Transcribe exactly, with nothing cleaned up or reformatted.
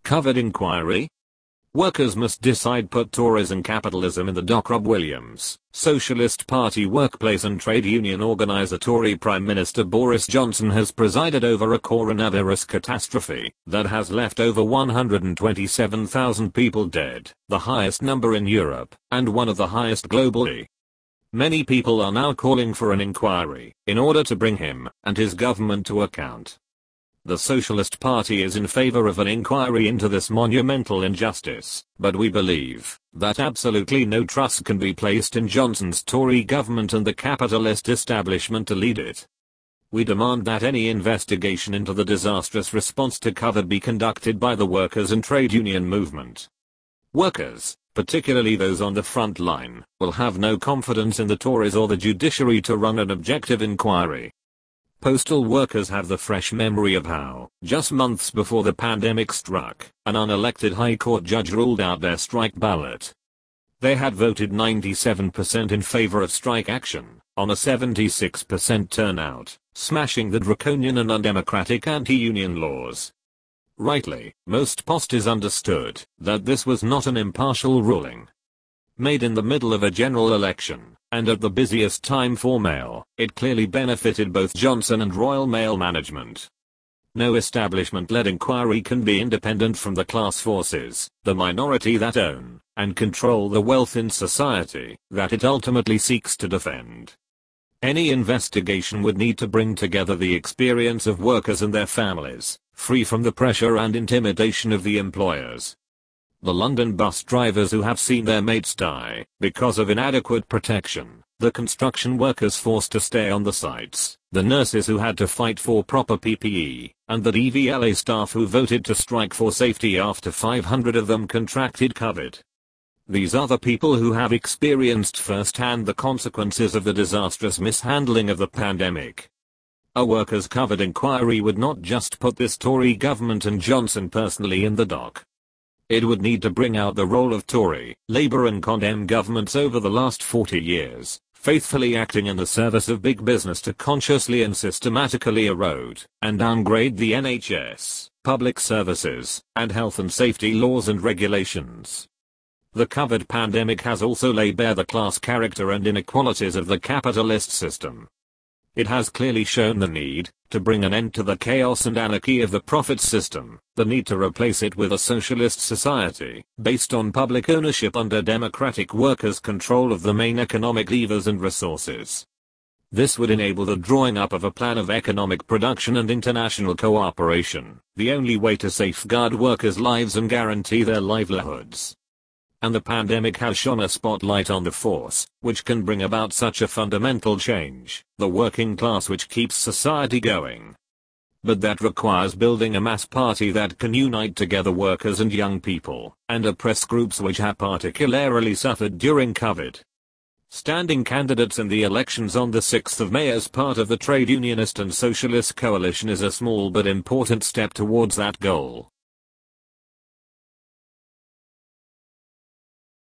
Covered inquiry? Workers must decide. Put Tories and capitalism in the dock. Rob Williams, Socialist Party workplace and trade union organizer. Tory Prime Minister Boris Johnson has presided over a coronavirus catastrophe that has left over one hundred twenty-seven thousand people dead, the highest number in Europe, and one of the highest globally. Many people are now calling for an inquiry in order to bring him and his government to account. The Socialist Party is in favor of an inquiry into this monumental injustice, but we believe that absolutely no trust can be placed in Johnson's Tory government and the capitalist establishment to lead it. We demand that any investigation into the disastrous response to COVID be conducted by the workers and trade union movement. Workers, particularly those on the front line, will have no confidence in the Tories or the judiciary to run an objective inquiry. Postal workers have the fresh memory of how, just months before the pandemic struck, an unelected High Court judge ruled out their strike ballot. They had voted ninety-seven percent in favor of strike action, on a seventy-six percent turnout, smashing the draconian and undemocratic anti-union laws. Rightly, most posties understood that this was not an impartial ruling. Made in the middle of a general election, and at the busiest time for mail, it clearly benefited both Johnson and Royal Mail management. No establishment-led inquiry can be independent from the class forces, the minority that own and control the wealth in society that it ultimately seeks to defend. Any investigation would need to bring together the experience of workers and their families, free from the pressure and intimidation of the employers. The London bus drivers who have seen their mates die because of inadequate protection, the construction workers forced to stay on the sites, the nurses who had to fight for proper P P E, and the D V L A staff who voted to strike for safety after five hundred of them contracted COVID. These are the people who have experienced firsthand the consequences of the disastrous mishandling of the pandemic. A workers' covered inquiry would not just put this Tory government and Johnson personally in the dock. It would need to bring out the role of Tory, Labour and Condem governments over the last forty years, faithfully acting in the service of big business to consciously and systematically erode and downgrade the N H S, public services, and health and safety laws and regulations. The COVID pandemic has also laid bare the class character and inequalities of the capitalist system. It has clearly shown the need to bring an end to the chaos and anarchy of the profit system, the need to replace it with a socialist society, based on public ownership under democratic workers' control of the main economic levers and resources. This would enable the drawing up of a plan of economic production and international cooperation, the only way to safeguard workers' lives and guarantee their livelihoods. And the pandemic has shone a spotlight on the force which can bring about such a fundamental change, the working class which keeps society going. But that requires building a mass party that can unite together workers and young people, and oppress groups which have particularly suffered during COVID. Standing candidates in the elections on the sixth of May as part of the trade unionist and socialist coalition is a small but important step towards that goal.